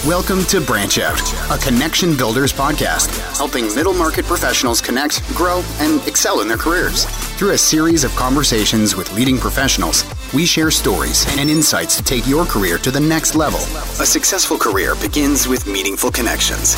Welcome to Branch Out, a Connection Builders podcast, helping middle market professionals connect, grow, and excel in their careers. Through a series of conversations with leading professionals, we share stories and insights to take your career to the next level. A successful career begins with meaningful connections.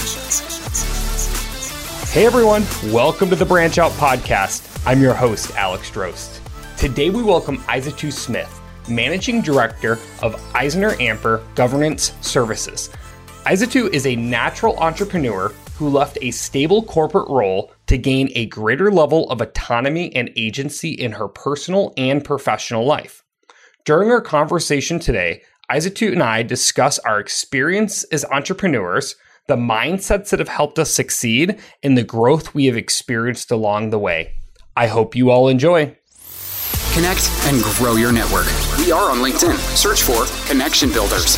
Hey everyone, welcome to the Branch Out podcast. I'm your host, Alex Drost. Today we welcome Isatu Smith, Managing Director of EisnerAmper Governance Services. Isatu is a natural entrepreneur who left a stable corporate role to gain a greater level of autonomy and agency in her personal and professional life. During our conversation today, Isatu and I discuss our experience as entrepreneurs, the mindsets that have helped us succeed, and the growth we have experienced along the way. I hope you all enjoy. Connect and grow your network. We are on LinkedIn. Search for Connection Builders.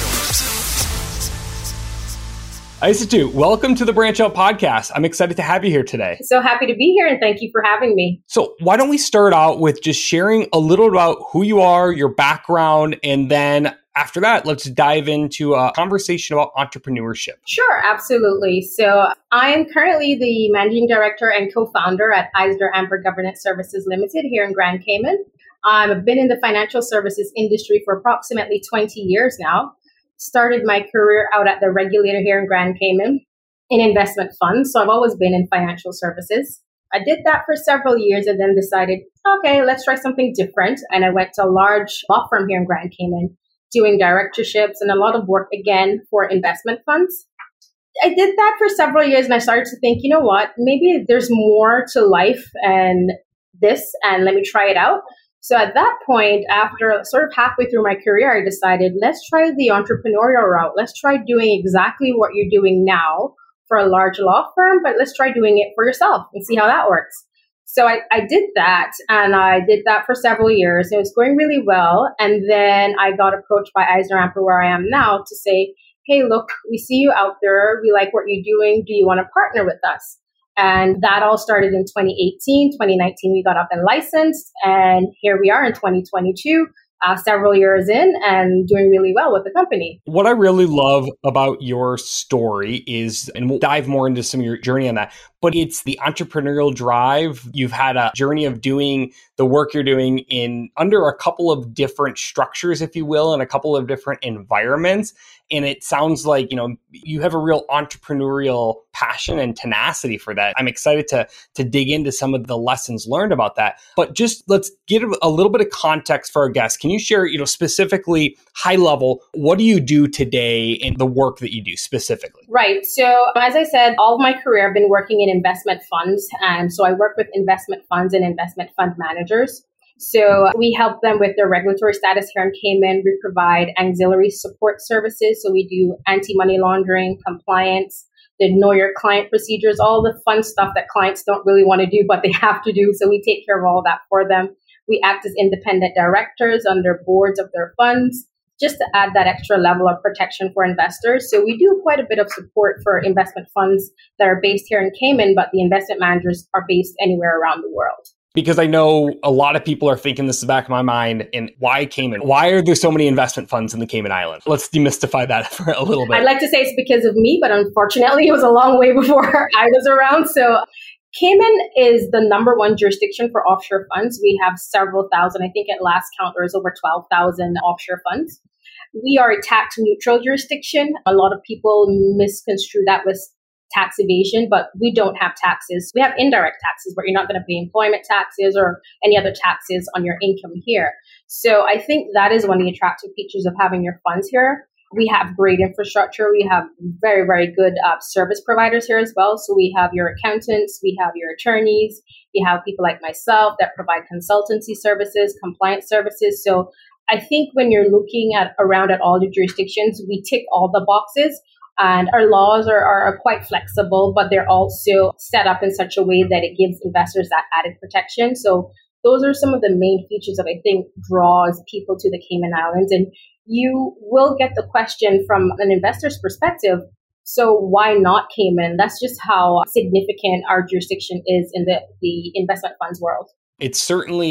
Isatu, welcome to the Branch Out podcast. I'm excited to have you here today. So happy to be here and thank you for having me. So why don't we start out with just sharing a little about who you are, your background, and then after that, let's dive into a conversation about entrepreneurship. Sure, absolutely. So I'm currently the Managing Director and Co-founder at EisnerAmper Governance Services Limited here in Grand Cayman. I've been in the financial services industry for approximately 20 years now. Started my career out at the regulator here in Grand Cayman in investment funds. So I've always been in financial services. I did that for several years and then decided, okay, let's try something different. And I went to a large law firm here in Grand Cayman doing directorships and a lot of work again for investment funds. I did that for several years and I started to think, you know what, maybe there's more to life and this, and let me try it out. So at that point, after sort of halfway through my career, I decided, let's try the entrepreneurial route. Let's try doing exactly what you're doing now for a large law firm, but let's try doing it for yourself and see how that works. So I did that, and I did that for several years. It was going really well. And then I got approached by EisnerAmper, where I am now, to say, hey, look, we see you out there. We like what you're doing. Do you want to partner with us? And that all started in 2018. 2019, we got up and licensed. And here we are in 2022, several years in and doing really well with the company. What I really love about your story is, and we'll dive more into some of your journey on that, but it's the entrepreneurial drive. You've had a journey of doing the work you're doing in under a couple of different structures, if you will, and a couple of different environments. And it sounds like, you have a real entrepreneurial passion and tenacity for that. I'm excited to dig into some of the lessons learned about that. But just let's get a little bit of context for our guests. Can you share, specifically high level, what do you do today in the work that you do specifically? Right. So as I said, all of my career, I've been working in investment funds. And so I work with investment funds and investment fund managers. So we help them with their regulatory status here in Cayman. We provide auxiliary support services. So we do anti-money laundering, compliance, the know your client procedures, all the fun stuff that clients don't really want to do, but they have to do. So we take care of all that for them. We act as independent directors under boards of their funds, just to add that extra level of protection for investors. So we do quite a bit of support for investment funds that are based here in Cayman, but the investment managers are based anywhere around the world. Because I know a lot of people are thinking, this is the back of my mind, and why Cayman? Why are there so many investment funds in the Cayman Islands? Let's demystify that for a little bit. I'd like to say it's because of me, but unfortunately it was a long way before I was around. So Cayman is the number one jurisdiction for offshore funds. We have several thousand. I think at last count there is over 12,000 offshore funds. We are a tax neutral jurisdiction. A lot of people misconstrue that with tax evasion, but we don't have taxes. We have indirect taxes, but you're not going to pay employment taxes or any other taxes on your income here. So I think that is one of the attractive features of having your funds here. We have great infrastructure. We have very, very good service providers here as well. So we have your accountants, we have your attorneys, you have people like myself that provide consultancy services, compliance services. So I think when you're looking around at all the jurisdictions, we tick all the boxes. And our laws are quite flexible, but they're also set up in such a way that it gives investors that added protection. So those are some of the main features that I think draws people to the Cayman Islands. And you will get the question from an investor's perspective, so why not Cayman? That's just how significant our jurisdiction is in the investment funds world. It's certainly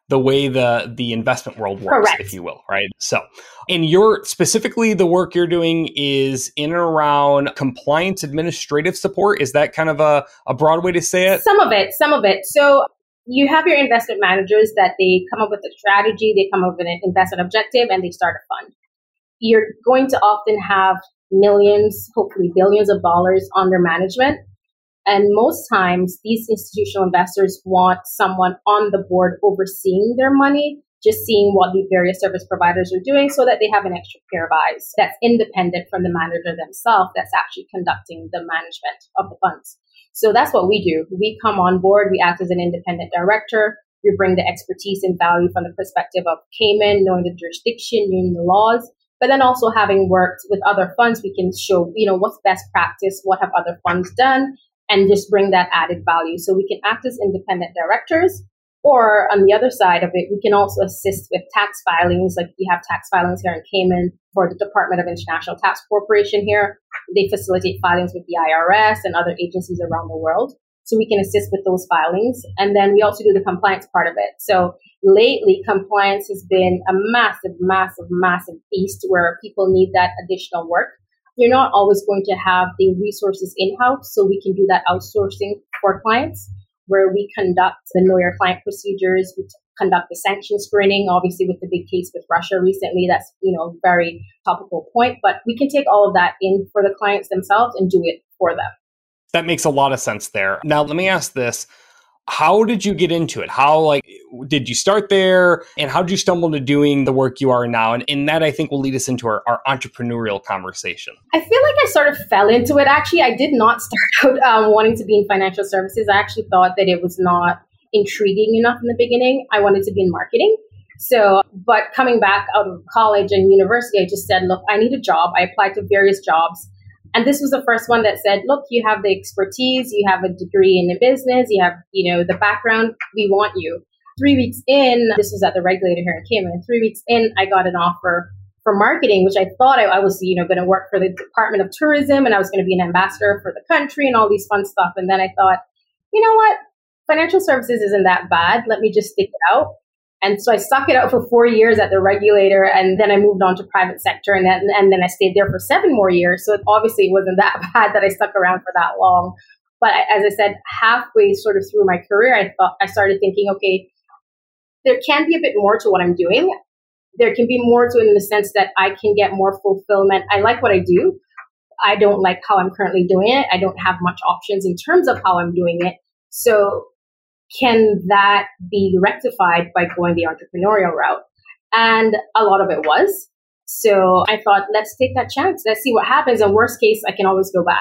the way the investment world works, Correct. if you will, right? So, and specifically the work you're doing is in and around compliance administrative support. Is that kind of a broad way to say it? Some of it. So you have your investment managers that they come up with a strategy, they come up with an investment objective, and they start a fund. You're going to often have millions, hopefully billions of dollars under management. And most times, these institutional investors want someone on the board overseeing their money, just seeing what the various service providers are doing so that they have an extra pair of eyes that's independent from the manager themselves that's actually conducting the management of the funds. So that's what we do. We come on board, we act as an independent director, we bring the expertise and value from the perspective of Cayman, knowing the jurisdiction, knowing the laws, but then also having worked with other funds, we can show, what's best practice, what have other funds done, and just bring that added value. So we can act as independent directors, or on the other side of it, we can also assist with tax filings. Like we have tax filings here in Cayman for the Department of International Tax Corporation here. They facilitate filings with the IRS and other agencies around the world. So we can assist with those filings. And then we also do the compliance part of it. So lately, compliance has been a massive, massive, massive beast where people need that additional work. You're not always going to have the resources in-house, so we can do that outsourcing for clients, where we conduct the Know Your Client procedures, we conduct the sanction screening, obviously with the big case with Russia recently, that's, a very topical point, but we can take all of that in for the clients themselves and do it for them. That makes a lot of sense there. Now, let me ask this. How did you get into it? How did you start there? And how did you stumble into doing the work you are now? And that, I think, will lead us into our entrepreneurial conversation. I feel like I sort of fell into it. Actually, I did not start out wanting to be in financial services. I actually thought that it was not intriguing enough in the beginning. I wanted to be in marketing. So, but coming back out of college and university, I just said, look, I need a job. I applied to various jobs. And this was the first one that said, look, you have the expertise, you have a degree in the business, you have, the background, we want you. 3 weeks in, this was at the regulator here in Cayman, 3 weeks in, I got an offer for marketing, which I thought I was, going to work for the Department of Tourism and I was going to be an ambassador for the country and all these fun stuff. And then I thought, you know what? Financial services isn't that bad. Let me just stick it out. And so I stuck it out for 4 years at the regulator, and then I moved on to private sector, and then I stayed there for 7 more years. So it obviously wasn't that bad that I stuck around for that long. But as I said, halfway sort of through my career, I started thinking, okay, there can be a bit more to what I'm doing. There can be more to it in the sense that I can get more fulfillment. I like what I do. I don't like how I'm currently doing it. I don't have much options in terms of how I'm doing it. So can that be rectified by going the entrepreneurial route? And a lot of it was. So I thought, let's take that chance. Let's see what happens. And worst case, I can always go back.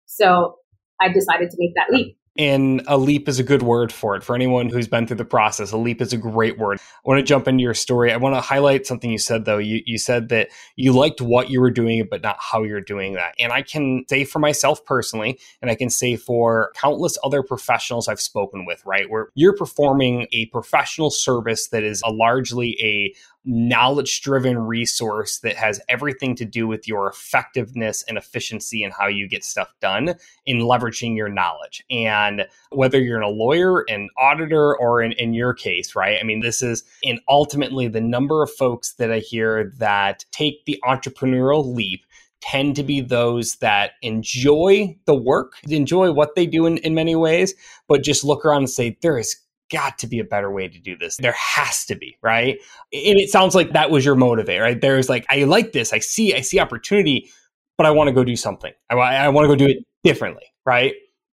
So I decided to make that leap. And a leap is a good word for it. For anyone who's been through the process, a leap is a great word. I want to jump into your story. I want to highlight something you said, though. You said that you liked what you were doing, but not how you're doing that. And I can say for myself personally, and I can say for countless other professionals I've spoken with, right, where you're performing a professional service that is largely a knowledge-driven resource that has everything to do with your effectiveness and efficiency and how you get stuff done in leveraging your knowledge. And whether you're a lawyer, an auditor, or in your case, right? I mean, this is, and ultimately the number of folks that I hear that take the entrepreneurial leap tend to be those that enjoy the work, enjoy what they do in many ways, but just look around and say, there is got to be a better way to do this. There has to be, right? And it sounds like that was your motivator, right? There's like, I like this. I see opportunity, but I want to go do something. I want to go do it differently, right?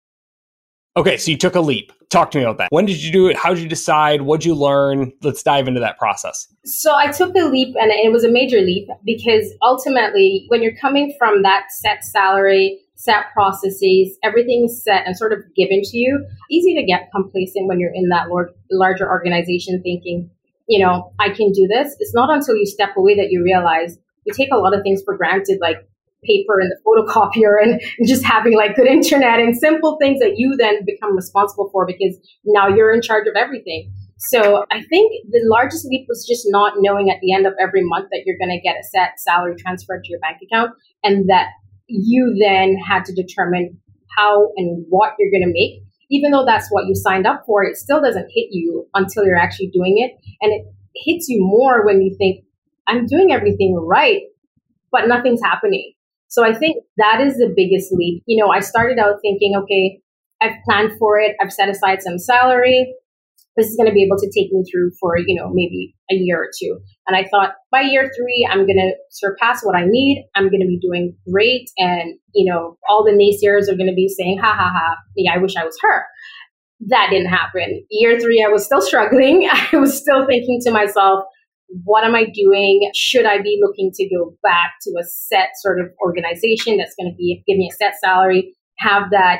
Okay, so you took a leap. Talk to me about that. When did you do it? How did you decide? What did you learn? Let's dive into that process. So I took the leap, and it was a major leap because ultimately, when you're coming from that set salary, set processes, everything's set and sort of given to you, easy to get complacent when you're in that larger organization thinking, I can do this. It's not until you step away that you realize you take a lot of things for granted, like paper and the photocopier and just having like good internet and simple things that you then become responsible for because now you're in charge of everything. So I think the largest leap was just not knowing at the end of every month that you're going to get a set salary transferred to your bank account, and that you then had to determine how and what you're going to make. even though that's what you signed up for, it still doesn't hit you until you're actually doing it. And it hits you more when you think, I'm doing everything right, but nothing's happening. So I think that is the biggest leap. I started out thinking, okay, I've planned for it. I've set aside some salary. This is going to be able to take me through for, maybe a year or two. And I thought by year 3, I'm going to surpass what I need. I'm going to be doing great. And, all the naysayers are going to be saying, ha, ha, ha, yeah, I wish I was her. That didn't happen. Year 3, I was still struggling. I was still thinking to myself, what am I doing? Should I be looking to go back to a set sort of organization that's going to give me a set salary, have that,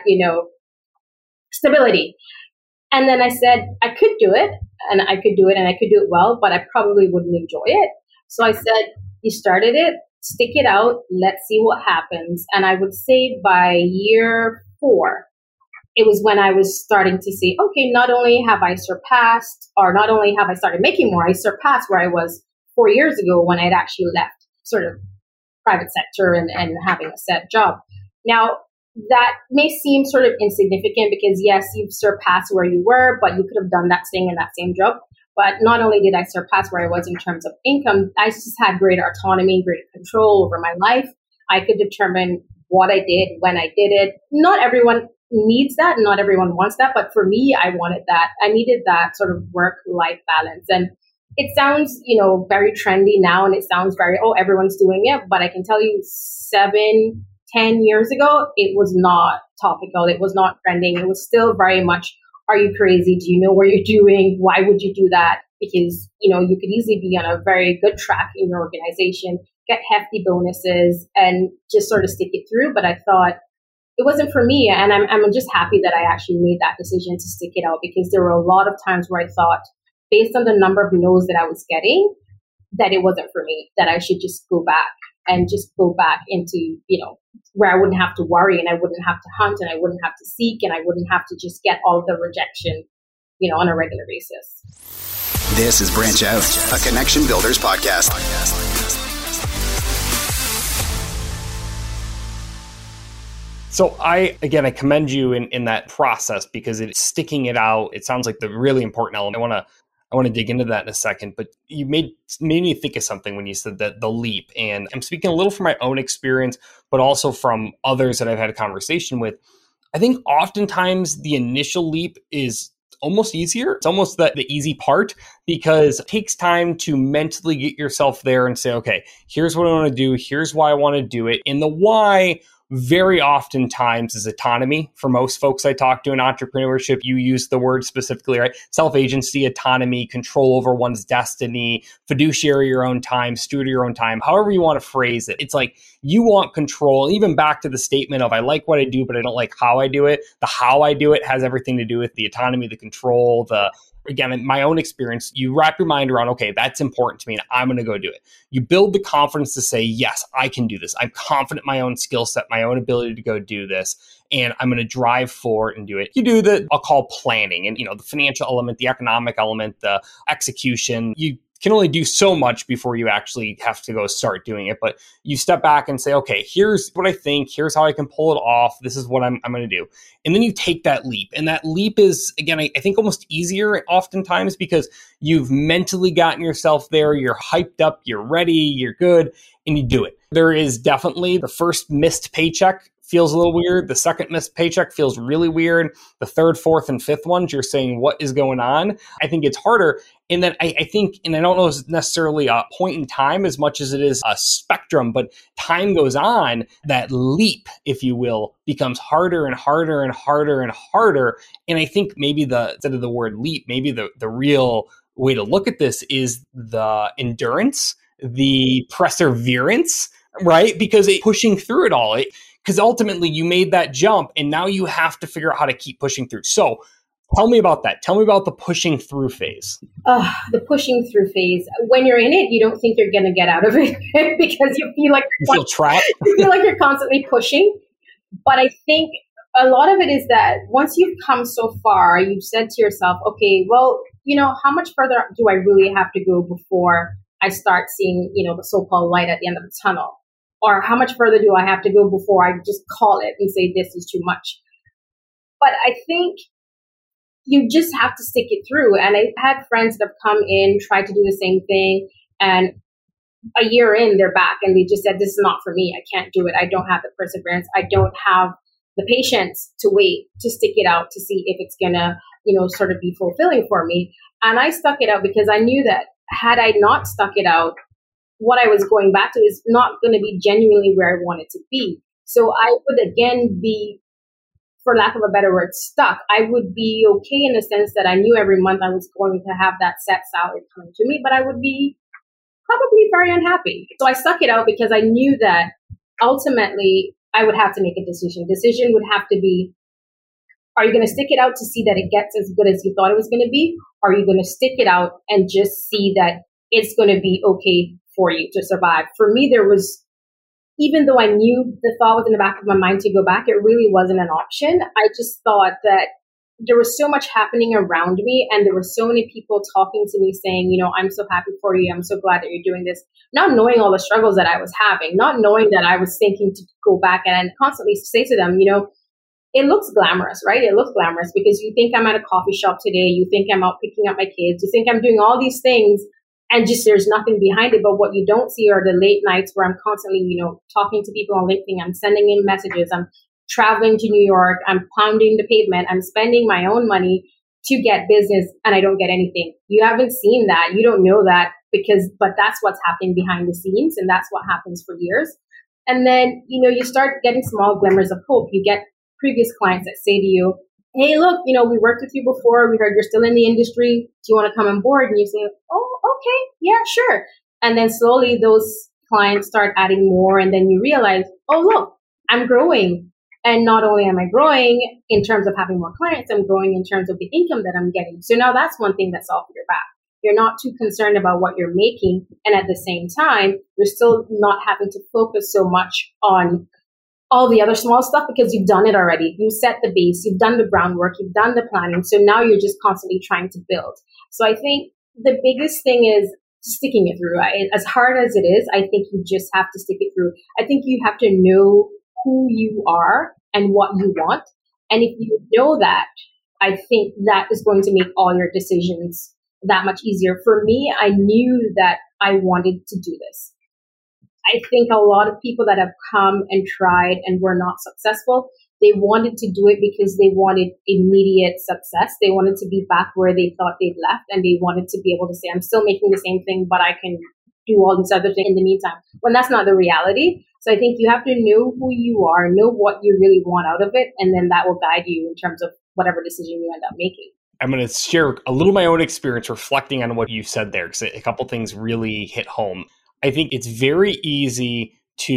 stability? And then I said, I could do it, and I could do it well, but I probably wouldn't enjoy it. So I said, you started it, stick it out, let's see what happens. And I would say by year 4, it was when I was starting to see, okay, not only have I surpassed, or not only have I started making more, I surpassed where I was 4 years ago when I'd actually left sort of private sector and having a set job. Now, that may seem sort of insignificant because, yes, you've surpassed where you were, but you could have done that staying in that same job. But not only did I surpass where I was in terms of income, I just had greater autonomy, greater control over my life. I could determine what I did, when I did it. Not everyone needs that. Not everyone wants that. But for me, I wanted that. I needed that sort of work-life balance. And it sounds, very trendy now, and it sounds very, everyone's doing it. But I can tell you 7-10 years ago, it was not topical. It was not trending. It was still very much, are you crazy? Do you know what you're doing? Why would you do that? Because, you could easily be on a very good track in your organization, get hefty bonuses, and just sort of stick it through. But I thought it wasn't for me. And I'm just happy that I actually made that decision to stick it out, because there were a lot of times where I thought, based on the number of no's that I was getting, that it wasn't for me, that I should just go back into, where I wouldn't have to worry, and I wouldn't have to hunt, and I wouldn't have to seek, and I wouldn't have to just get all of the rejection, on a regular basis. This is Branch Out, a Connection Builders podcast. So I commend you in that process, because it's sticking it out. It sounds like the really important element. I want to dig into that in a second, but you made me think of something when you said that the leap. And I'm speaking a little from my own experience, but also from others that I've had a conversation with. I think oftentimes the initial leap is almost easier. It's almost the easy part, because it takes time to mentally get yourself there and say, okay, here's what I want to do. Here's why I want to do it. And the why very oftentimes is autonomy. For most folks I talk to in entrepreneurship, you use the word specifically, right? Self-agency, autonomy, control over one's destiny, fiduciary your own time, steward your own time, however you want to phrase it. It's like you want control, even back to the statement of I like what I do, but I don't like how I do it. The how I do it has everything to do with the autonomy, the control, again, in my own experience, you wrap your mind around, okay, that's important to me and I'm going to go do it. You build the confidence to say, yes, I can do this. I'm confident in my own skill set, my own ability to go do this, and I'm going to drive forward and do it. You do the, I'll call planning, and the financial element, the economic element, the execution. You can only do so much before you actually have to go start doing it. But you step back and say, okay, here's what I think. Here's how I can pull it off. This is what I'm going to do. And then you take that leap. And that leap is, again, I think almost easier oftentimes, because you've mentally gotten yourself there. You're hyped up. You're ready. You're good. And you do it. There is definitely the first missed paycheck feels a little weird. The second missed paycheck feels really weird. The third, fourth, and fifth ones, you're saying, what is going on? I think it's harder. And then I think, and I don't know if it's necessarily a point in time as much as it is a spectrum, but time goes on, that leap, if you will, becomes harder and harder and harder and harder. And I think maybe instead of the word leap, maybe the real way to look at this is the endurance, the perseverance, right? Because pushing through it all, because ultimately you made that jump and now you have to figure out how to keep pushing through. So tell me about that. Tell me about the pushing through phase. The pushing through phase. When you're in it, you don't think you're going to get out of it because you feel like you feel trapped. You feel like you're constantly pushing. But I think a lot of it is that once you've come so far, you've said to yourself, okay, well, how much further do I really have to go before I start seeing, the so-called light at the end of the tunnel? Or how much further do I have to go before I just call it and say this is too much? But I think you just have to stick it through. And I had friends that have come in, tried to do the same thing, and a year in, they're back and they just said, this is not for me. I can't do it. I don't have the perseverance. I don't have the patience to wait, to stick it out, to see if it's going to, sort of be fulfilling for me. And I stuck it out because I knew that had I not stuck it out, what I was going back to is not going to be genuinely where I wanted to be. So I would again be, for lack of a better word, stuck. I would be okay in the sense that I knew every month I was going to have that set salary coming to me, but I would be probably very unhappy. So I stuck it out because I knew that ultimately I would have to make a decision. Decision would have to be, are you going to stick it out to see that it gets as good as you thought it was going to be? Or are you going to stick it out and just see that it's going to be okay for you to survive? For me, there was, even though I knew the thought was in the back of my mind to go back, it really wasn't an option. I just thought that there was so much happening around me and there were so many people talking to me saying, I'm so happy for you. I'm so glad that you're doing this. Not knowing all the struggles that I was having, not knowing that I was thinking to go back and constantly say to them, it looks glamorous, right? It looks glamorous because you think I'm at a coffee shop today. You think I'm out picking up my kids. You think I'm doing all these things and just there's nothing behind it. But what you don't see are the late nights where I'm constantly, talking to people on LinkedIn. I'm sending in messages. I'm traveling to New York. I'm pounding the pavement. I'm spending my own money to get business and I don't get anything. You haven't seen that. You don't know that but that's what's happening behind the scenes. And that's what happens for years. And then, you start getting small glimmers of hope. You get previous clients that say to you, hey, look, we worked with you before. We heard you're still in the industry. Do you want to come on board? And you say, oh, okay, yeah, sure. And then slowly those clients start adding more. And then you realize, oh, look, I'm growing. And not only am I growing in terms of having more clients, I'm growing in terms of the income that I'm getting. So now that's one thing that's off your back. You're not too concerned about what you're making. And at the same time, you're still not having to focus so much on all the other small stuff because you've done it already. You set the base, you've done the groundwork, you've done the planning. So now you're just constantly trying to build. So I think the biggest thing is sticking it through. As hard as it is, I think you just have to stick it through. I think you have to know who you are and what you want. And if you know that, I think that is going to make all your decisions that much easier. For me, I knew that I wanted to do this. I think a lot of people that have come and tried and were not successful, they wanted to do it because they wanted immediate success. They wanted to be back where they thought they'd left, and they wanted to be able to say, I'm still making the same thing, but I can do all these other things in the meantime. When that's not the reality. So I think you have to know who you are, know what you really want out of it, and then that will guide you in terms of whatever decision you end up making. I'm going to share a little of my own experience reflecting on what you said there, because a couple things really hit home. I think it's very easy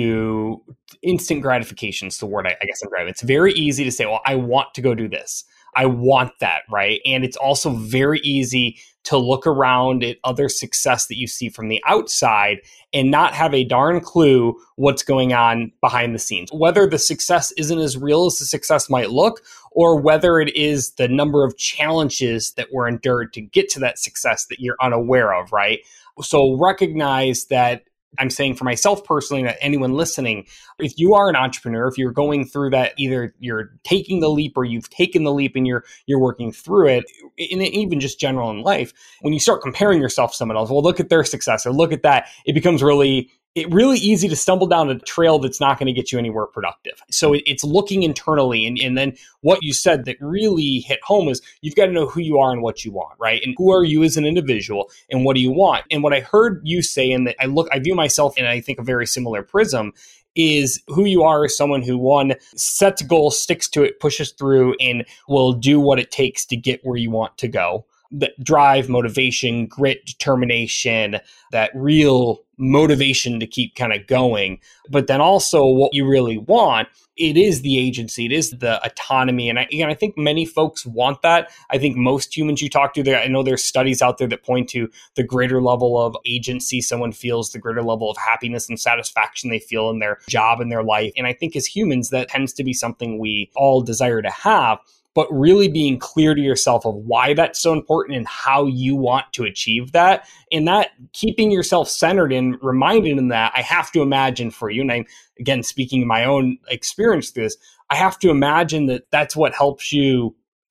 to instant gratification is the word I guess I'm driving. It's very easy to say, well, I want to go do this. I want that, right? And it's also very easy to look around at other success that you see from the outside and not have a darn clue what's going on behind the scenes. Whether the success isn't as real as the success might look, or whether it is the number of challenges that were endured to get to that success that you're unaware of, right? So recognize that. I'm saying for myself personally, and anyone listening, if you are an entrepreneur, if you're going through that, either you're taking the leap or you've taken the leap and you're working through it, and even just general in life, when you start comparing yourself to someone else, well, look at their success or look at that, it becomes really easy to stumble down a trail that's not going to get you anywhere productive. So it's looking internally. And then what you said that really hit home is you've got to know who you are and what you want, right? And who are you as an individual and what do you want? And what I heard you say, and that I view myself in, I think, a very similar prism, is who you are as someone who, one, sets a goal, sticks to it, pushes through, and will do what it takes to get where you want to go. That drive, motivation, grit, determination, that real motivation to keep kind of going. But then also what you really want, it is the agency, it is the autonomy. And I think many folks want that. I think most humans you talk to, I know there's studies out there that point to the greater level of agency someone feels, the greater level of happiness and satisfaction they feel in their job and their life. And I think as humans, that tends to be something we all desire to have. But really being clear to yourself of why that's so important and how you want to achieve that. And that keeping yourself centered and reminded in that, I have to imagine for you, and I'm, again, speaking of my own experience through this, I have to imagine that that's what helps you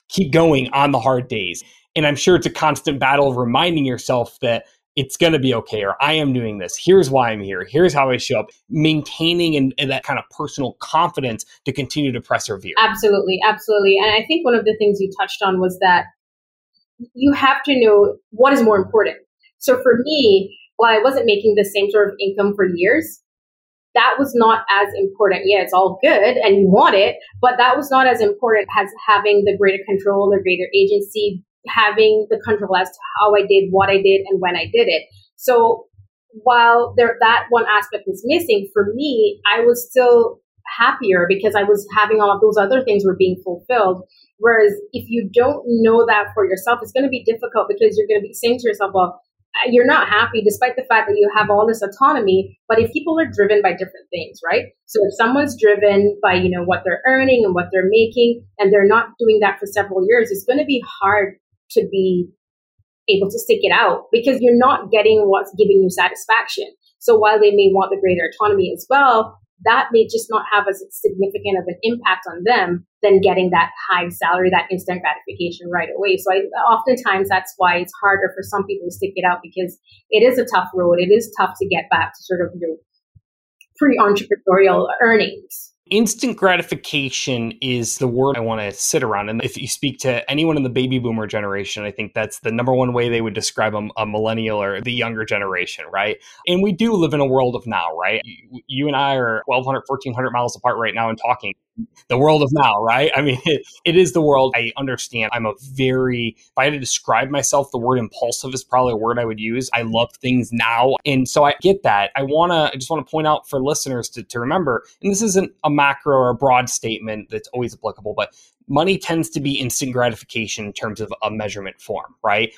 keep going on the hard days. And I'm sure it's a constant battle of reminding yourself that it's going to be okay, or I am doing this. Here's why I'm here. Here's how I show up. Maintaining and that kind of personal confidence to continue to persevere. Absolutely, absolutely. And I think one of the things you touched on was that you have to know what is more important. So for me, while I wasn't making the same sort of income for years, that was not as important. Yeah, it's all good and you want it, but that was not as important as having the greater control, the greater agency, having the control as to how I did, what I did, and when I did it. So while that one aspect was missing, for me, I was still happier because I was having all of those other things were being fulfilled. Whereas if you don't know that for yourself, it's going to be difficult because you're going to be saying to yourself, well, you're not happy despite the fact that you have all this autonomy. But if people are driven by different things, right? So if someone's driven by, what they're earning and what they're making, and they're not doing that for several years, it's going to be hard to be able to stick it out because you're not getting what's giving you satisfaction. So while they may want the greater autonomy as well, that may just not have as significant of an impact on them than getting that high salary, that instant gratification right away. So oftentimes that's why it's harder for some people to stick it out because it is a tough road. It is tough to get back to sort of pre-entrepreneurial earnings. Instant gratification is the word I want to sit around. And if you speak to anyone in the baby boomer generation, I think that's the number one way they would describe a millennial or the younger generation, right? And we do live in a world of now, right? You and I are 1,200, 1,400 miles apart right now and talking. The world of now, right? I mean, it is the world. I understand. If I had to describe myself, the word impulsive is probably a word I would use. I love things now. And so I get that. I just want to point out for listeners to remember, and this isn't a macro or a broad statement that's always applicable, but money tends to be instant gratification in terms of a measurement form, right?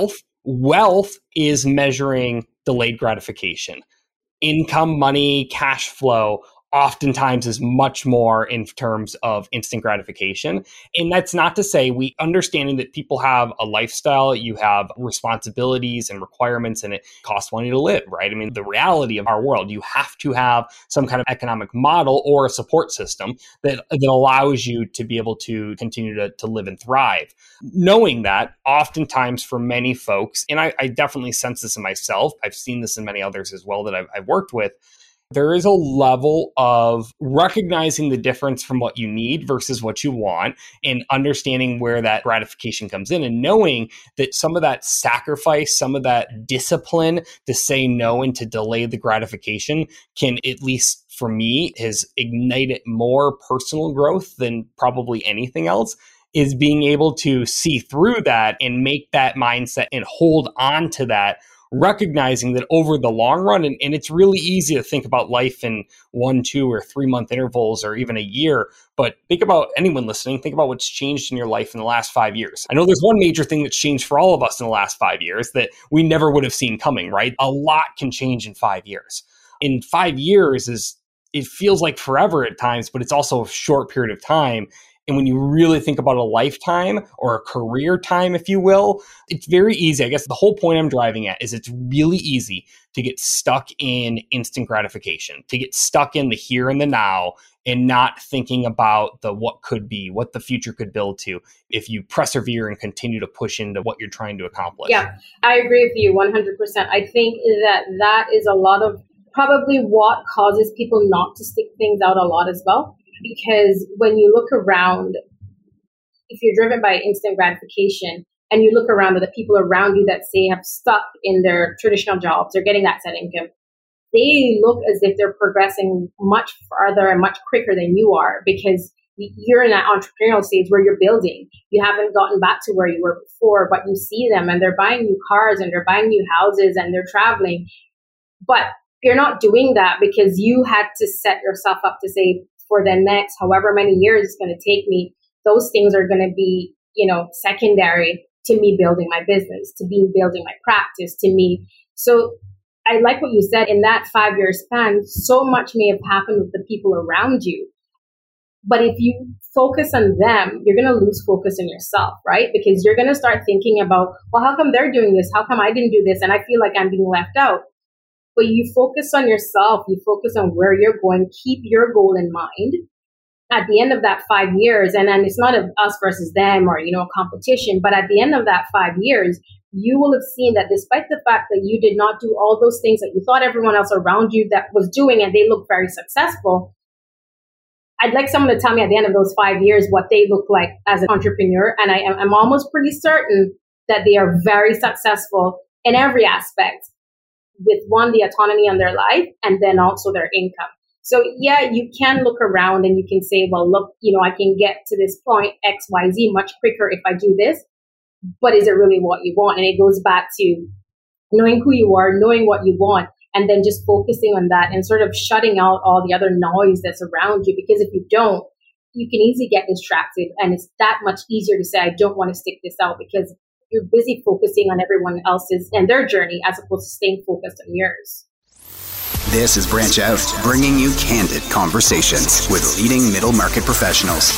Wealth is measuring delayed gratification. Income, money, cash flow, oftentimes is much more in terms of instant gratification. And that's not to say we understanding that people have a lifestyle, you have responsibilities and requirements, and it costs money to live, right? I mean, the reality of our world, you have to have some kind of economic model or a support system that allows you to be able to continue to live and thrive. Knowing that, oftentimes for many folks, and I definitely sense this in myself, I've seen this in many others as well that I've worked with, there is a level of recognizing the difference from what you need versus what you want and understanding where that gratification comes in and knowing that some of that sacrifice, some of that discipline to say no and to delay the gratification can, at least for me, has ignited more personal growth than probably anything else, is being able to see through that and make that mindset and hold on to that, recognizing that over the long run, and it's really easy to think about life in 1, 2, or 3 month intervals or even a year, but think about anyone listening, think about what's changed in your life in the last 5 years. I know there's one major thing that's changed for all of us in the last 5 years that we never would have seen coming, right? A lot can change in 5 years. In 5 years it feels like forever at times, but it's also a short period of time. And when you really think about a lifetime or a career time, if you will, it's very easy. I guess the whole point I'm driving at is it's really easy to get stuck in instant gratification, to get stuck in the here and the now and not thinking about the what could be, what the future could build to if you persevere and continue to push into what you're trying to accomplish. Yeah, I agree with you 100%. I think that is a lot of probably what causes people not to stick things out a lot as well. Because when you look around, if you're driven by instant gratification and you look around at the people around you that say have stuck in their traditional jobs or getting that set income, they look as if they're progressing much farther and much quicker than you are because you're in that entrepreneurial stage where you're building. You haven't gotten back to where you were before, but you see them and they're buying new cars and they're buying new houses and they're traveling. But you're not doing that because you had to set yourself up to say, for the next however many years it's going to take me, those things are going to be, secondary to me building my business, to me building my practice, to me. So I like what you said, in that 5-year span, so much may have happened with the people around you. But if you focus on them, you're going to lose focus on yourself, right? Because you're going to start thinking about, well, how come they're doing this? How come I didn't do this? And I feel like I'm being left out. But you focus on yourself, you focus on where you're going, keep your goal in mind, at the end of that 5 years, and then it's not us versus them or, competition, but at the end of that 5 years, you will have seen that despite the fact that you did not do all those things that you thought everyone else around you that was doing and they look very successful, I'd like someone to tell me at the end of those 5 years what they look like as an entrepreneur. And I'm almost pretty certain that they are very successful in every aspect, with one, the autonomy on their life, and then also their income. So yeah, you can look around and you can say, well, look, I can get to this point X, Y, Z much quicker if I do this. But is it really what you want? And it goes back to knowing who you are, knowing what you want, and then just focusing on that and sort of shutting out all the other noise that's around you. Because if you don't, you can easily get distracted. And it's that much easier to say, I don't want to stick this out, because you're busy focusing on everyone else's and their journey as opposed to staying focused on yours. This is Branch Out, bringing you candid conversations with leading middle market professionals.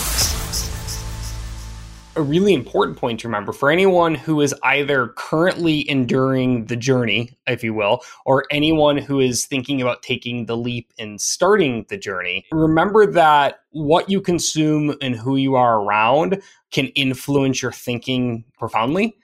A really important point to remember for anyone who is either currently enduring the journey, if you will, or anyone who is thinking about taking the leap and starting the journey, remember that what you consume and who you are around can influence your thinking profoundly.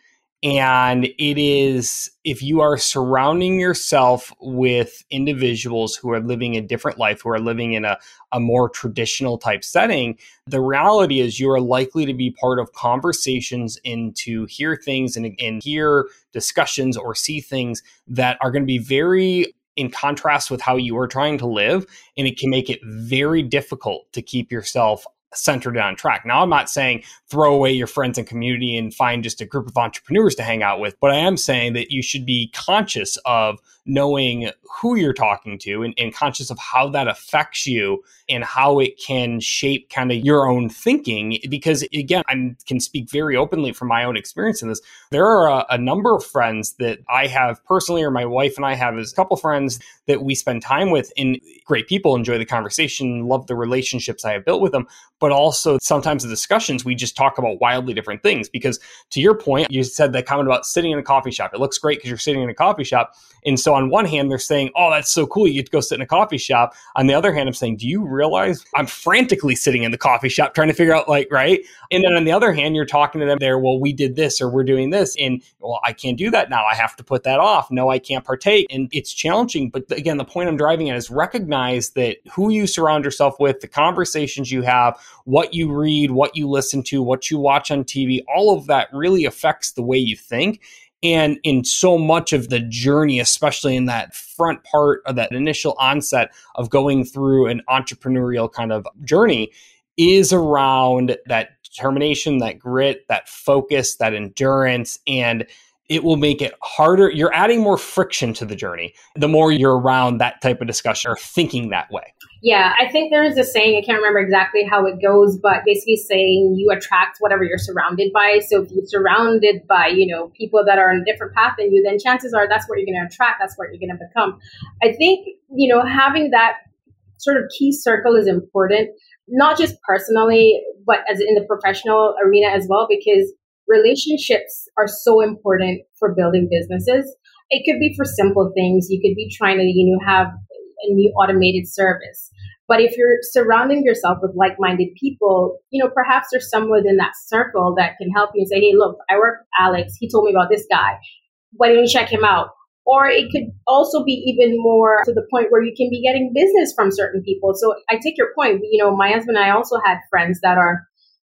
And it is, if you are surrounding yourself with individuals who are living a different life, who are living in a more traditional type setting, the reality is you are likely to be part of conversations and to hear things and hear discussions or see things that are going to be very in contrast with how you are trying to live. And it can make it very difficult to keep yourself centered on track. Now, I'm not saying throw away your friends and community and find just a group of entrepreneurs to hang out with, but I am saying that you should be conscious of knowing who you're talking to and conscious of how that affects you and how it can shape kind of your own thinking. Because again, I can speak very openly from my own experience in this. There are a number of friends that I have personally, or my wife and I have as a couple friends that we spend time with, and great people, enjoy the conversation, love the relationships I have built with them. But also sometimes the discussions, we just talk about wildly different things. Because to your point, you said that comment about sitting in a coffee shop. It looks great because you're sitting in a coffee shop. And so on one hand, they're saying, oh, that's so cool, you get to go sit in a coffee shop. On the other hand, I'm saying, do you realize I'm frantically sitting in the coffee shop trying to figure out right? And then on the other hand, you're talking to them there, well, we did this or we're doing this. And well, I can't do that now. I have to put that off. No, I can't partake. And it's challenging. But again, the point I'm driving at is recognize that who you surround yourself with, the conversations you have, what you read, what you listen to, what you watch on TV, all of that really affects the way you think. And in so much of the journey, especially in that front part of that initial onset of going through an entrepreneurial kind of journey, is around that determination, that grit, that focus, that endurance, and it will make it harder. You're adding more friction to the journey the more you're around that type of discussion or thinking that way. Yeah, I think there is a saying, I can't remember exactly how it goes, but basically saying you attract whatever you're surrounded by. So if you're surrounded by, people that are on a different path than you, then chances are that's what you're going to attract. That's what you're going to become. I think, having that sort of key circle is important, not just personally, but as in the professional arena as well, because relationships are so important for building businesses. It could be for simple things. You could be trying to, have a new automated service. But if you're surrounding yourself with like-minded people, perhaps there's someone within that circle that can help you and say, hey, look, I work with Alex. He told me about this guy. Why don't you check him out? Or it could also be even more to the point where you can be getting business from certain people. So I take your point. My husband and I also had friends that are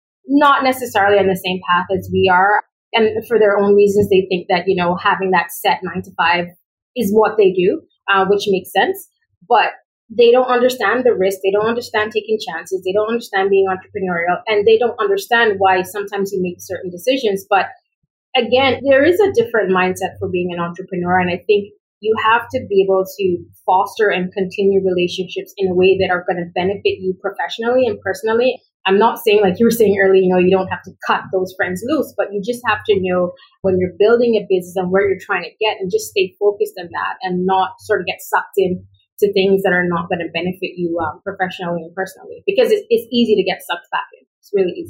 not necessarily on the same path as we are. And for their own reasons, they think that, having that set 9 to 5 is what they do, which makes sense. But they don't understand the risk. They don't understand taking chances. They don't understand being entrepreneurial. And they don't understand why sometimes you make certain decisions. But again, there is a different mindset for being an entrepreneur. And I think you have to be able to foster and continue relationships in a way that are going to benefit you professionally and personally. I'm not saying, like you were saying earlier, you don't have to cut those friends loose, but you just have to know when you're building a business and where you're trying to get, and just stay focused on that and not sort of get sucked in to things that are not going to benefit you professionally and personally, because it's easy to get sucked back in. It's really easy.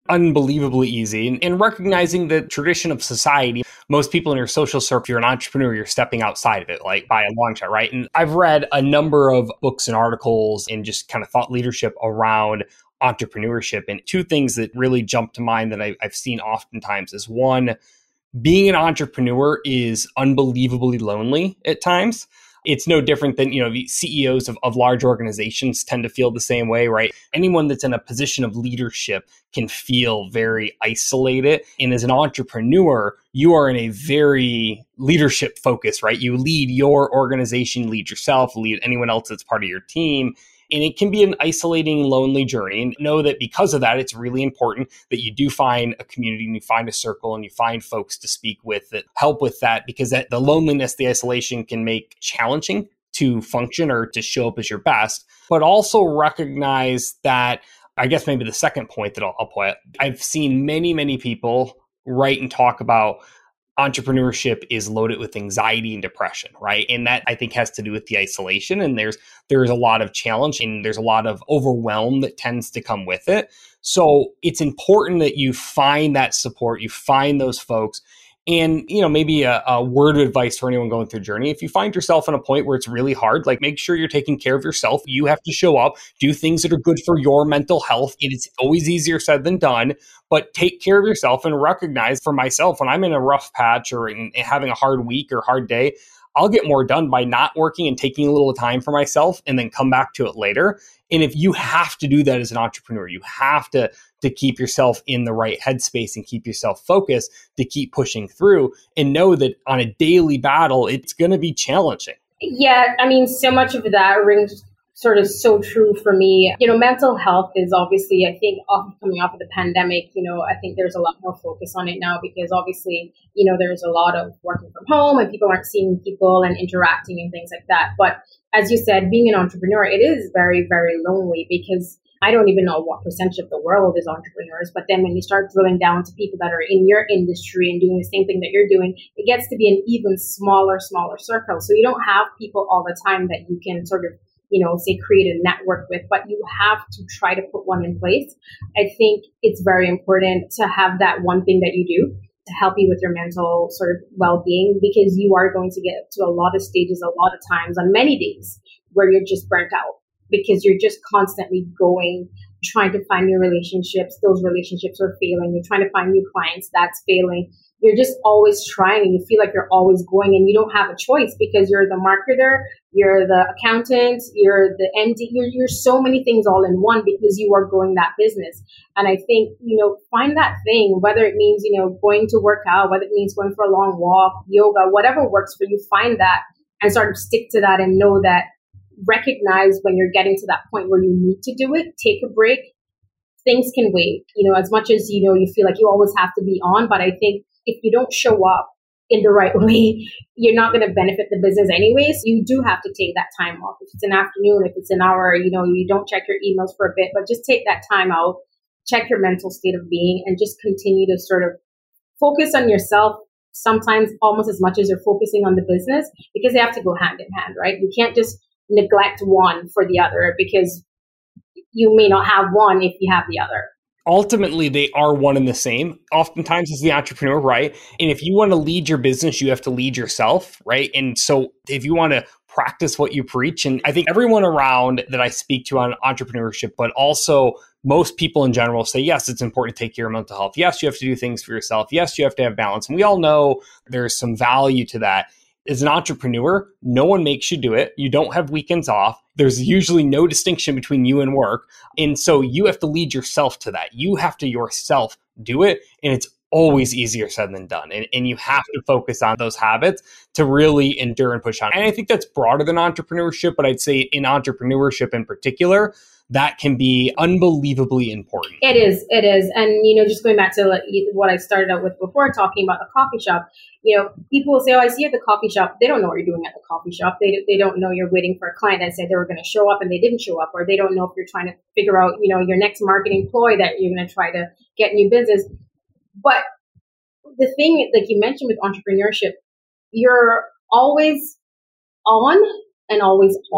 unbelievably easy. And recognizing the tradition of society, most people in your social circle, if you're an entrepreneur, you're stepping outside of it, like by a long shot, right? And I've read a number of books and articles and just kind of thought leadership around entrepreneurship. And two things that really jump to mind that I've seen oftentimes is one, being an entrepreneur is unbelievably lonely at times. It's no different than, the CEOs of large organizations tend to feel the same way, right? Anyone that's in a position of leadership can feel very isolated. And as an entrepreneur, you are in a very leadership focus, right? You lead your organization, lead yourself, lead anyone else that's part of your team. And it can be an isolating, lonely journey. And know that because of that, it's really important that you do find a community and you find a circle and you find folks to speak with that help with that, because the loneliness, the isolation can make challenging to function or to show up as your best. But also recognize that, I guess maybe the second point that I'll point, I've seen many, many people write and talk about entrepreneurship is loaded with anxiety and depression, right? And that I think has to do with the isolation. And there's a lot of challenge and there's a lot of overwhelm that tends to come with it. So it's important that you find that support, you find those folks. And, maybe a word of advice for anyone going through a journey. If you find yourself in a point where it's really hard, like make sure you're taking care of yourself. You have to show up, do things that are good for your mental health. It's always easier said than done, but take care of yourself and recognize for myself, when I'm in a rough patch or having a hard week or hard day, I'll get more done by not working and taking a little time for myself and then come back to it later. And if you have to do that as an entrepreneur, you have to keep yourself in the right headspace and keep yourself focused to keep pushing through, and know that on a daily battle, it's going to be challenging. Yeah, so much of that rings sort of so true for me. Mental health is obviously, I think, coming off of the pandemic, I think there's a lot more focus on it now because obviously, there's a lot of working from home and people aren't seeing people and interacting and things like that. But as you said, being an entrepreneur, it is very, very lonely because I don't even know what percentage of the world is entrepreneurs. But then when you start drilling down to people that are in your industry and doing the same thing that you're doing, it gets to be an even smaller circle. So you don't have people all the time that you can sort of, say create a network with, but you have to try to put one in place. I think it's very important to have that one thing that you do to help you with your mental sort of well-being, because you are going to get to a lot of stages, a lot of times on many days where you're just burnt out because you're just constantly trying to find new relationships. Those relationships are failing. You're trying to find new clients. That's failing. You're just always trying and you feel like you're always going and you don't have a choice because you're the marketer, you're the accountant, you're the MD, you're so many things all in one because you are growing that business. And I think, find that thing, whether it means, going to work out, whether it means going for a long walk, yoga, whatever works for you, find that and sort of stick to that and know that, recognize when you're getting to that point where you need to do it, take a break. Things can wait, as much as, you feel like you always have to be on. But I think if you don't show up in the right way, you're not going to benefit the business anyways. You do have to take that time off. If it's an afternoon, if it's an hour, you don't check your emails for a bit, but just take that time out, check your mental state of being, and just continue to sort of focus on yourself, sometimes almost as much as you're focusing on the business, because they have to go hand in hand, right? You can't just neglect one for the other because you may not have one if you have the other. Ultimately, they are one and the same. Oftentimes as the entrepreneur, right? And if you want to lead your business, you have to lead yourself, right? And so if you want to practice what you preach, and I think everyone around that I speak to on entrepreneurship, but also most people in general say, yes, it's important to take care of mental health. Yes, you have to do things for yourself. Yes, you have to have balance. And we all know there's some value to that. As an entrepreneur, no one makes you do it. You don't have weekends off. There's usually no distinction between you and work. And so you have to lead yourself to that. You have to yourself do it. And it's always easier said than done. And you have to focus on those habits to really endure and push on. And I think that's broader than entrepreneurship, but I'd say in entrepreneurship in particular, that can be unbelievably important. It is. And, just going back to what I started out with before, talking about the coffee shop, people will say, oh, I see you at the coffee shop. They don't know what you're doing at the coffee shop. They don't know you're waiting for a client that said they were going to show up and they didn't show up, or they don't know if you're trying to figure out, your next marketing ploy that you're going to try to get new business. But the thing, like you mentioned with entrepreneurship, you're always on and always off.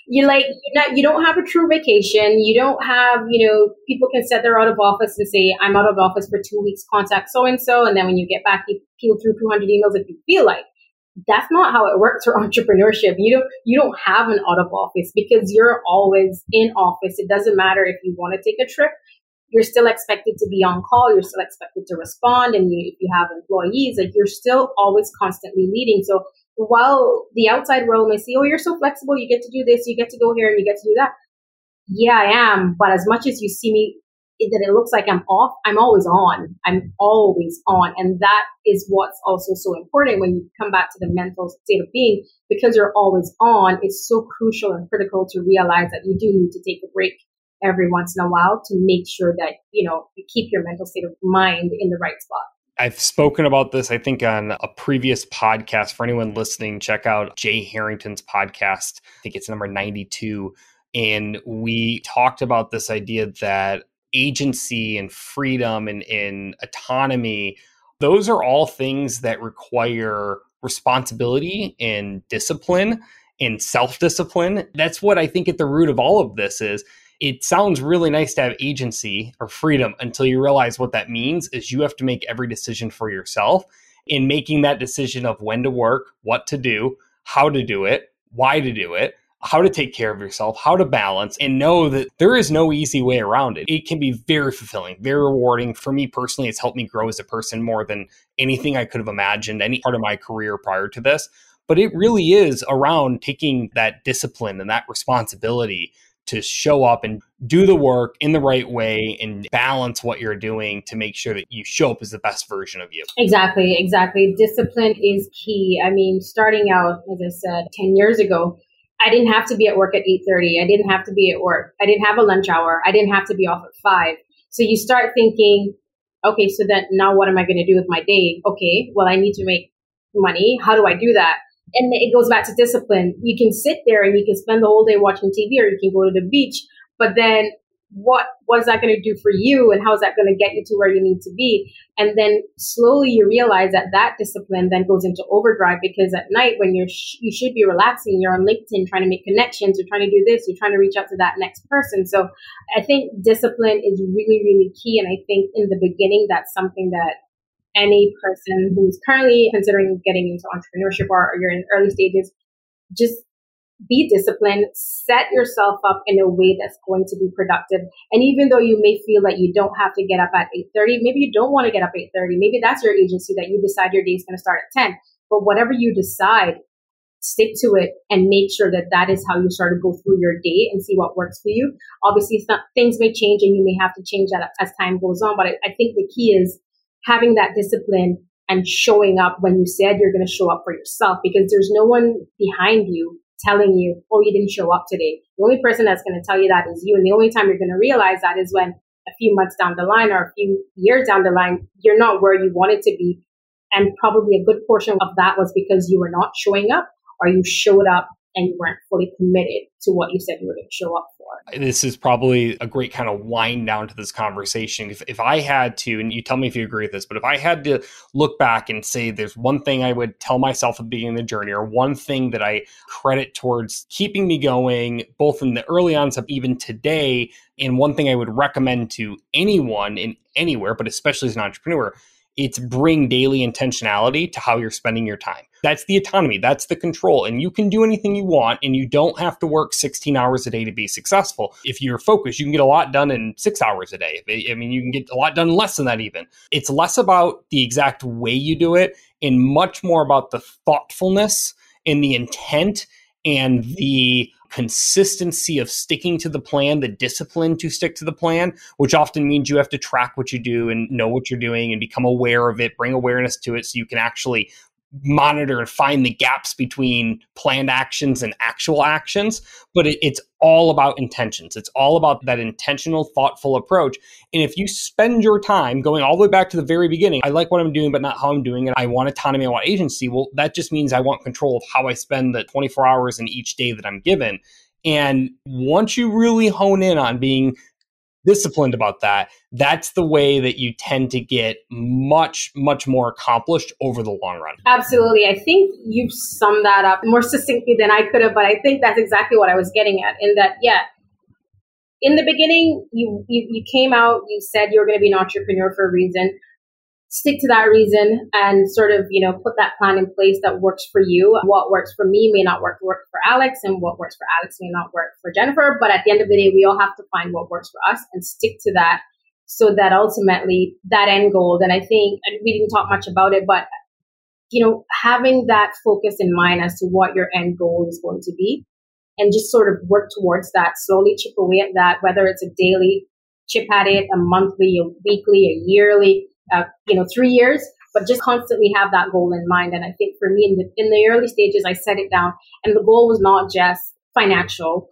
you don't have a true vacation. You don't have, people can set their out of office and say, I'm out of office for 2 weeks, contact so-and-so. And then when you get back, you peel through 200 emails if you feel like. That's not how it works for entrepreneurship. You don't have an out of office because you're always in office. It doesn't matter if you want to take a trip. You're still expected to be on call. You're still expected to respond. And if you have employees, like you're still always constantly leading. So while the outside world may say, oh, you're so flexible, you get to do this, you get to go here, and you get to do that. Yeah, I am. But as much as you see me, that it looks like I'm off, I'm always on. I'm always on. And that is what's also so important when you come back to the mental state of being, because you're always on. It's so crucial and critical to realize that you do need to take a break every once in a while to make sure that, you keep your mental state of mind in the right spot. I've spoken about this, I think, on a previous podcast. For anyone listening, check out Jay Harrington's podcast. I think it's number 92. And we talked about this idea that agency and freedom and autonomy, those are all things that require responsibility and discipline and self-discipline. That's what I think at the root of all of this is. It sounds really nice to have agency or freedom until you realize what that means is you have to make every decision for yourself. In making that decision of when to work, what to do, how to do it, why to do it, how to take care of yourself, how to balance, and know that there is no easy way around it. It can be very fulfilling, very rewarding. For me personally, it's helped me grow as a person more than anything I could have imagined, any part of my career prior to this. But it really is around taking that discipline and that responsibility to show up and do the work in the right way and balance what you're doing to make sure that you show up as the best version of you. Exactly. Discipline is key. I mean, starting out, as I said, 10 years ago, I didn't have to be at work at 8:30. I didn't have to be at work. I didn't have a lunch hour. I didn't have to be off at 5. So you start thinking, okay, so then now what am I going to do with my day? Okay, well, I need to make money. How do I do that? And it goes back to discipline. You can sit there and you can spend the whole day watching TV, or you can go to the beach. But then what is that going to do for you? And how is that going to get you to where you need to be? And then slowly you realize that discipline then goes into overdrive, because at night when you should be relaxing, you're on LinkedIn trying to make connections, you're trying to do this, you're trying to reach out to that next person. So I think discipline is really, really key. And I think in the beginning, that's something that any person who's currently considering getting into entrepreneurship or you're in early stages, just be disciplined, set yourself up in a way that's going to be productive. And even though you may feel like you don't have to get up at 8:30, maybe you don't want to get up 8:30. Maybe that's your agency that you decide your day is going to start at 10. But whatever you decide, stick to it and make sure that is how you start to go through your day and see what works for you. Obviously, things may change and you may have to change that as time goes on. But I think the key is having that discipline and showing up when you said you're going to show up for yourself, because there's no one behind you telling you, oh, you didn't show up today. The only person that's going to tell you that is you. And the only time you're going to realize that is when a few months down the line or a few years down the line, you're not where you wanted to be. And probably a good portion of that was because you were not showing up, or you showed up and you weren't fully committed to what you said you were going to show up for. This is probably a great kind of wind down to this conversation. If I had to, and you tell me if you agree with this, but if I had to look back and say there's one thing I would tell myself at the beginning of the journey, or one thing that I credit towards keeping me going, both in the early onset, even today, and one thing I would recommend to anyone in anywhere, but especially as an entrepreneur, it's bring daily intentionality to how you're spending your time. That's the autonomy. That's the control. And you can do anything you want, and you don't have to work 16 hours a day to be successful. If you're focused, you can get a lot done in 6 hours a day. I mean, you can get a lot done less than that even. It's less about the exact way you do it and much more about the thoughtfulness and the intent and the consistency of sticking to the plan, the discipline to stick to the plan, which often means you have to track what you do and know what you're doing and become aware of it, bring awareness to it so you can actually monitor and find the gaps between planned actions and actual actions. But it's all about intentions. It's all about that intentional, thoughtful approach. And if you spend your time going all the way back to the very beginning, I like what I'm doing, but not how I'm doing it. I want autonomy, I want agency. Well, that just means I want control of how I spend the 24 hours in each day that I'm given. And once you really hone in on being disciplined about that, that's the way that you tend to get much, much more accomplished over the long run. Absolutely. I think you've summed that up more succinctly than I could have, but I think that's exactly what I was getting at, in that, in the beginning, you came out, you said you were going to be an entrepreneur for a reason. Stick to that reason and sort of, put that plan in place that works for you. What works for me may not work for Alex, and what works for Alex may not work for Jennifer. But at the end of the day, we all have to find what works for us and stick to that, so that ultimately that end goal, and I think, and we didn't talk much about it, but, having that focus in mind as to what your end goal is going to be, and just sort of work towards that, slowly chip away at that, whether it's a daily chip at it, a monthly, a weekly, a yearly, 3 years, but just constantly have that goal in mind. And I think for me in the early stages, I set it down, and the goal was not just financial.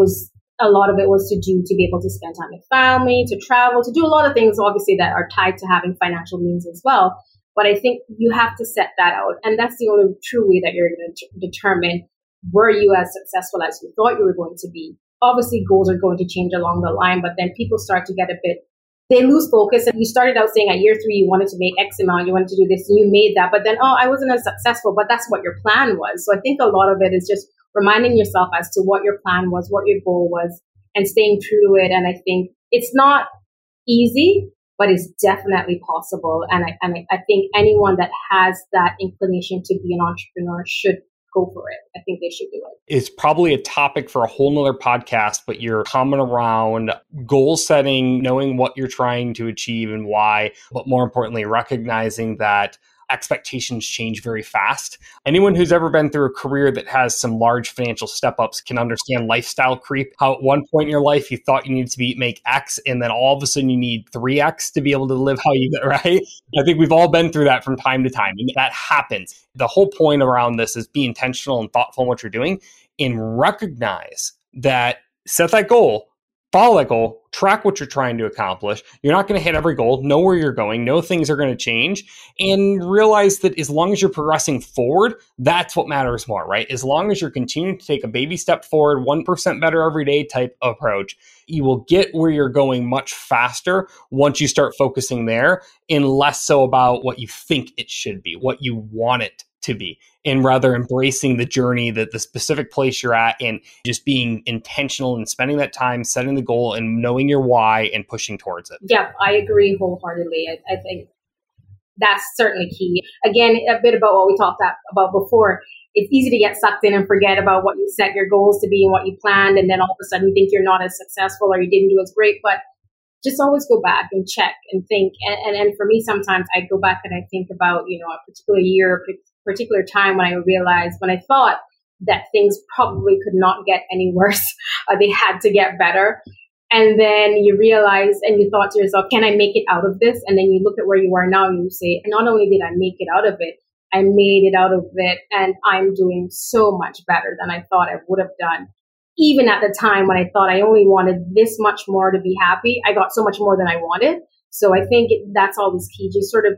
A lot of it was to be able to spend time with family, to travel, to do a lot of things, obviously, that are tied to having financial means as well. But I think you have to set that out. And that's the only true way that you're going to determine, were you as successful as you thought you were going to be? Obviously, goals are going to change along the line, but then people start to get they lose focus. And you started out saying at year 3, you wanted to make X amount, you wanted to do this, and you made that. But then, I wasn't as successful, but that's what your plan was. So I think a lot of it is just reminding yourself as to what your plan was, what your goal was, and staying true to it. And I think it's not easy, but it's definitely possible. And I think anyone that has that inclination to be an entrepreneur should go for it. I think they should do it. It's probably a topic for a whole nother podcast, but you're coming around goal setting, knowing what you're trying to achieve and why, but more importantly, recognizing that expectations change very fast. Anyone who's ever been through a career that has some large financial step-ups can understand lifestyle creep. How at one point in your life, you thought you needed to make X, and then all of a sudden you need 3X to be able to live how you get, right? I think we've all been through that from time to time, and that happens. The whole point around this is be intentional and thoughtful in what you're doing, and recognize that, set that goal, follow that goal, track what you're trying to accomplish. You're not going to hit every goal, know where you're going, know things are going to change, and realize that as long as you're progressing forward, that's what matters more, right? As long as you're continuing to take a baby step forward, 1% better every day type approach, you will get where you're going much faster once you start focusing there, and less so about what you think it should be, what you want it to be, and rather embracing the journey, that the specific place you're at, and just being intentional and spending that time setting the goal and knowing your why and pushing towards it. Yeah, I agree wholeheartedly. I think that's certainly key. Again, a bit about what we talked about before. It's easy to get sucked in and forget about what you set your goals to be and what you planned, and then all of a sudden you think you're not as successful or you didn't do as great. But just always go back and check and think. And for me, sometimes I go back and I think about, a particular year, particular time when I thought that things probably could not get any worse. They had to get better. And then you realize, and you thought to yourself, can I make it out of this? And then you look at where you are now and you say, not only did I make it out of it, I made it out of it, and I'm doing so much better than I thought I would have done. Even at the time when I thought I only wanted this much more to be happy, I got so much more than I wanted. So I think that's always key. Just sort of,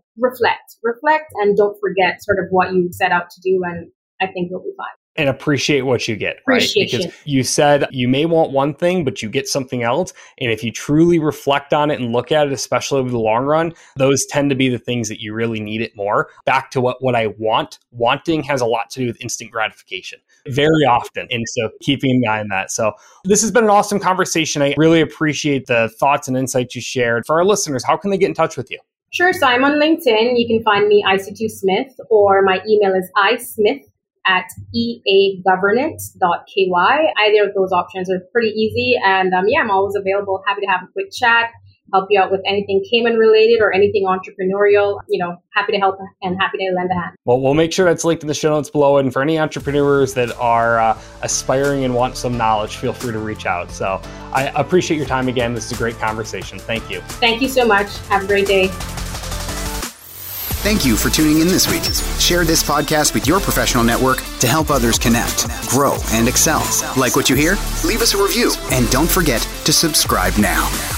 reflect, and don't forget sort of what you set out to do. And I think you'll be fine. And appreciate what you get, right? Because you said you may want one thing, but you get something else. And if you truly reflect on it and look at it, especially over the long run, those tend to be the things that you really need it more. Back to what I want. Wanting has a lot to do with instant gratification very often. And so keeping an eye on that. So this has been an awesome conversation. I really appreciate the thoughts and insights you shared. For our listeners, how can they get in touch with you? Sure. So I'm on LinkedIn. You can find me IC2Smith, or my email is ismith@eagovernance.ky. Either of those options are pretty easy. And I'm always available. Happy to have a quick chat, help you out with anything Cayman related or anything entrepreneurial. Happy to help and happy to lend a hand. Well, we'll make sure that's linked in the show notes below. And for any entrepreneurs that are aspiring and want some knowledge, feel free to reach out. So I appreciate your time again. This is a great conversation. Thank you. Thank you so much. Have a great day. Thank you for tuning in this week. Share this podcast with your professional network to help others connect, grow, and excel. Like what you hear? Leave us a review, and don't forget to subscribe now.